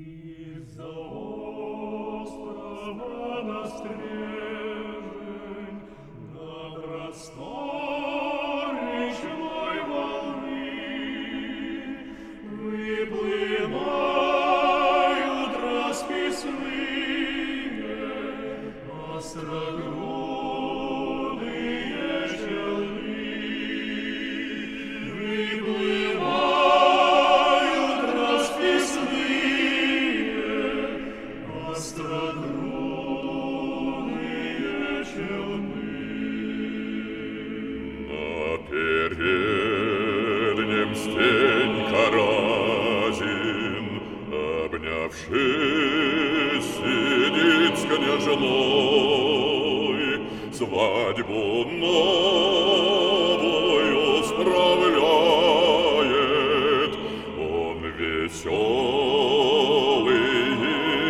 Из-за острова на стрежень, на простор речной волны выплывают расписные острогрудые челны. Выплывают расписные острогрудые челны. На переднем Стенька Разин, обнявшись, сидит с княжной, свадьбу новую справляет. Он веселый и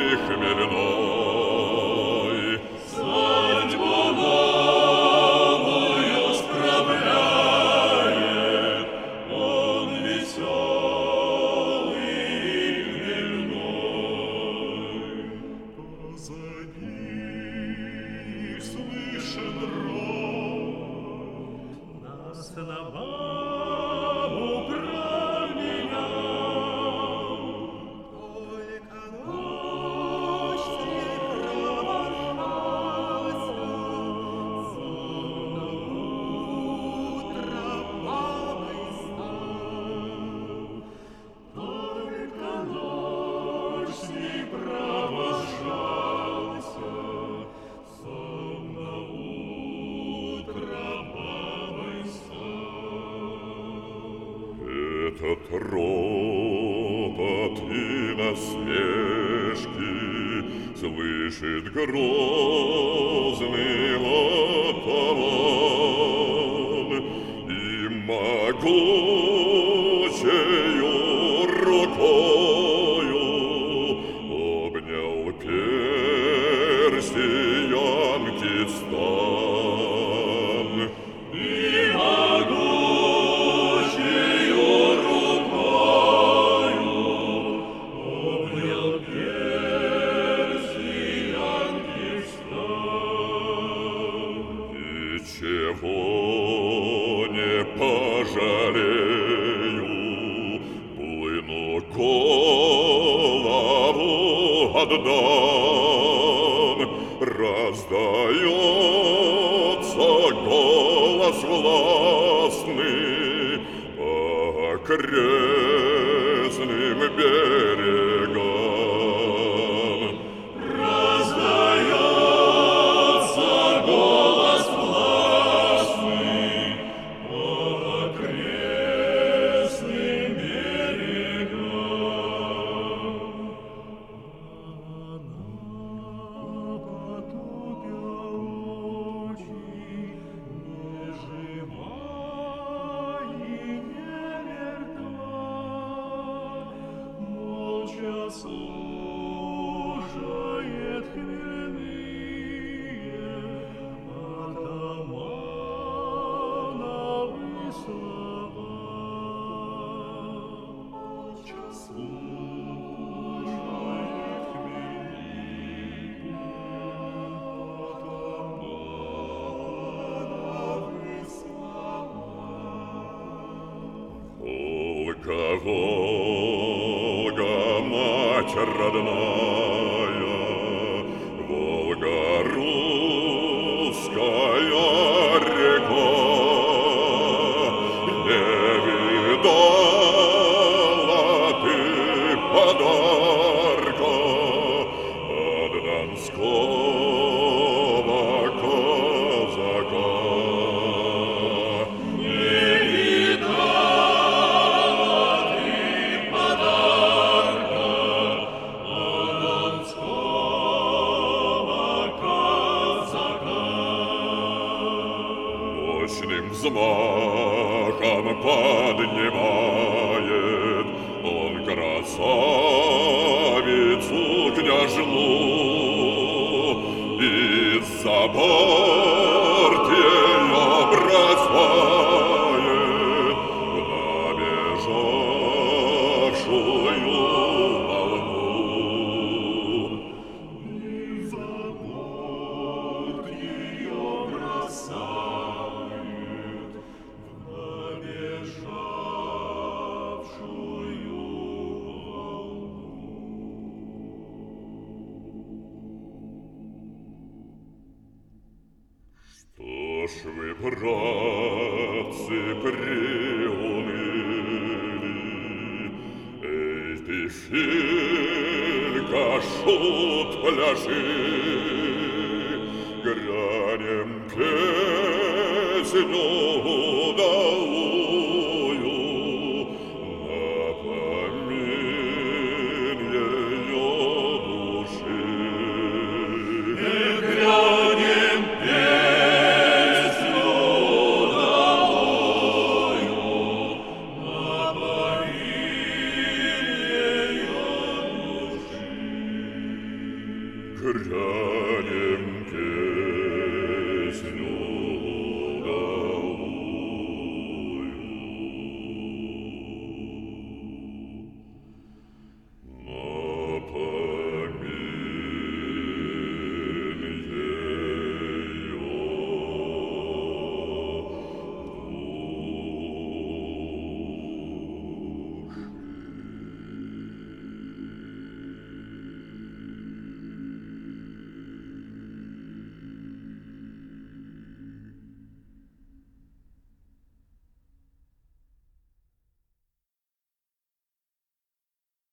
хмельной. Свадьбу новую справляет, он веселый и хмельной. Позади слышен ров, нас на бабу променял. Только ночь провожался, словно утро бабой стал. Только ночь с ней провожался, словно утро бабой стал. Этот ропот и насмешки слышит грозный атаман и могучею рукою обнял персиянки стан. И могучею рукою обнял персиянки стан. И чего не пожалею, плыну голову отдам. Раздается голос властный по окрестным берегам. Раздается голос властный по окрестным берегам. Она, потупя очи, не жива и не мертва, молча слушает хмельные атамановы слова. Молча слушает хмельные атамановы слова. Волга, Волга, мать родная, Волга, русская река, не видала ты подарка от донского казака. Не видала ты подарка от донского казака. Мощным взмахом поднимает он красавицу княжну, из-за борт ее бросает в набежавшую волну. Что ж вы, братцы, приуныли? Эй, ты, Филька, шут, пляши, гранем песню удалую, напомин ее души. Гранем песню удалую, напомин ее души. Гранем